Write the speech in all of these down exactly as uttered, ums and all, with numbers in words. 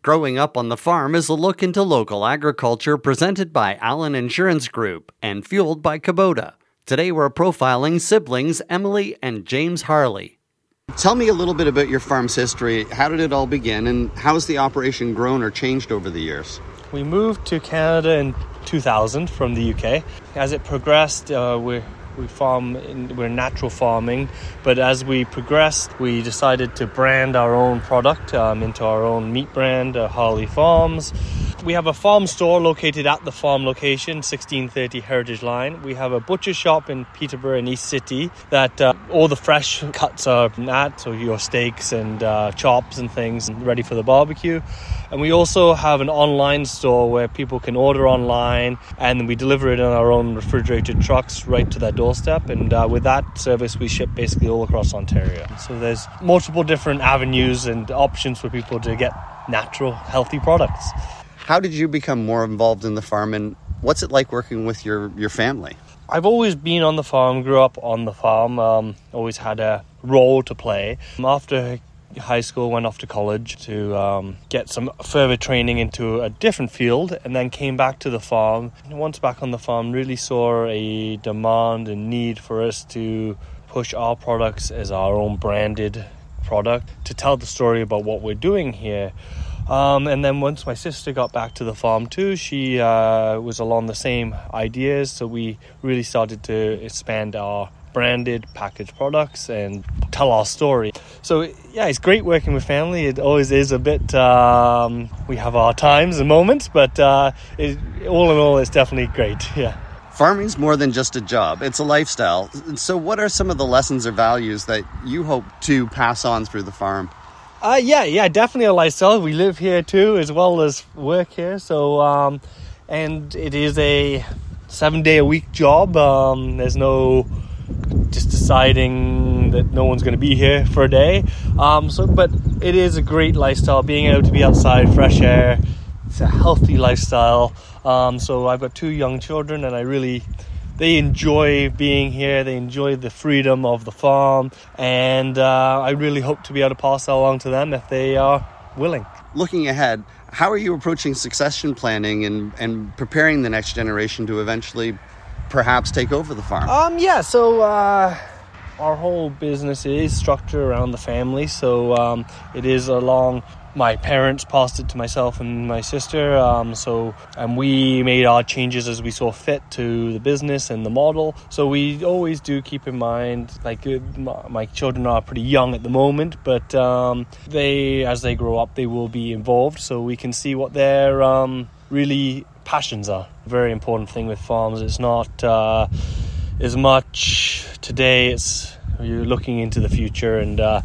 Growing Up on the Farm is a look into local agriculture presented by Allen Insurance Group and fueled by Kubota. Today we're profiling siblings Emily and James Harley. Tell me a little bit about your farm's history. How did it all begin, and how has the operation grown or changed over the years? We moved to Canada in two thousand from the U K. As it progressed, uh, we we farm in, we're natural farming, but as we progressed, we decided to brand our own product um, into our own meat brand, uh, Harley Farms. We have a farm store located at the farm location, sixteen thirty Heritage Line. We have a butcher shop in Peterborough and East City that uh, all the fresh cuts are at, so your steaks and uh, chops and things ready for the barbecue. And we also have an online store where people can order online, and we deliver it in our own refrigerated trucks right to their doorstep. And uh, with that service, we ship basically all across Ontario. So there's multiple different avenues and options for people to get natural, healthy products. How did you become more involved in the farm, and what's it like working with your, your family? I've always been on the farm, grew up on the farm, um, always had a role to play. After high school, went off to college to um, get some further training into a different field, and then came back to the farm. And once back on the farm, really saw a demand and need for us to push our products as our own branded product, to tell the story about what we're doing here. Um, and then once my sister got back to the farm too, she uh, was along the same ideas, so we really started to expand our branded packaged products and tell our story. So yeah, it's great working with family. It always is a bit, um, we have our times and moments, but uh, it, all in all, it's definitely great, yeah. Farming's more than just a job, it's a lifestyle. So what are some of the lessons or values that you hope to pass on through the farm? Uh, yeah, yeah, definitely a lifestyle. We live here too, as well as work here. So, um, and it is a seven day a week job. Um, there's no just deciding that no one's going to be here for a day. Um, so, but it is a great lifestyle, being able to be outside, fresh air. It's a healthy lifestyle. Um, so I've got two young children, and I really, they enjoy being here. They enjoy the freedom of the farm, and uh, I really hope to be able to pass that along to them if they are willing. Looking ahead, how are you approaching succession planning and, and preparing the next generation to eventually perhaps take over the farm? Um, yeah, so uh, our whole business is structured around the family, so um, it is along. My parents passed it to myself and my sister, um, so and we made our changes as we saw fit to the business and the model. So we always do keep in mind, like uh, my, my children are pretty young at the moment, but um, they, as they grow up, they will be involved, so we can see what their um, really passions are. Very important thing with farms. It's not uh, as much today. It's you're looking into the future, and uh,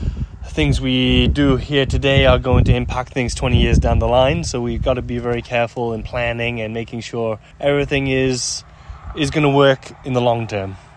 things we do here today are going to impact things twenty years down the line, so we've got to be very careful in planning and making sure everything is is going to work in the long term.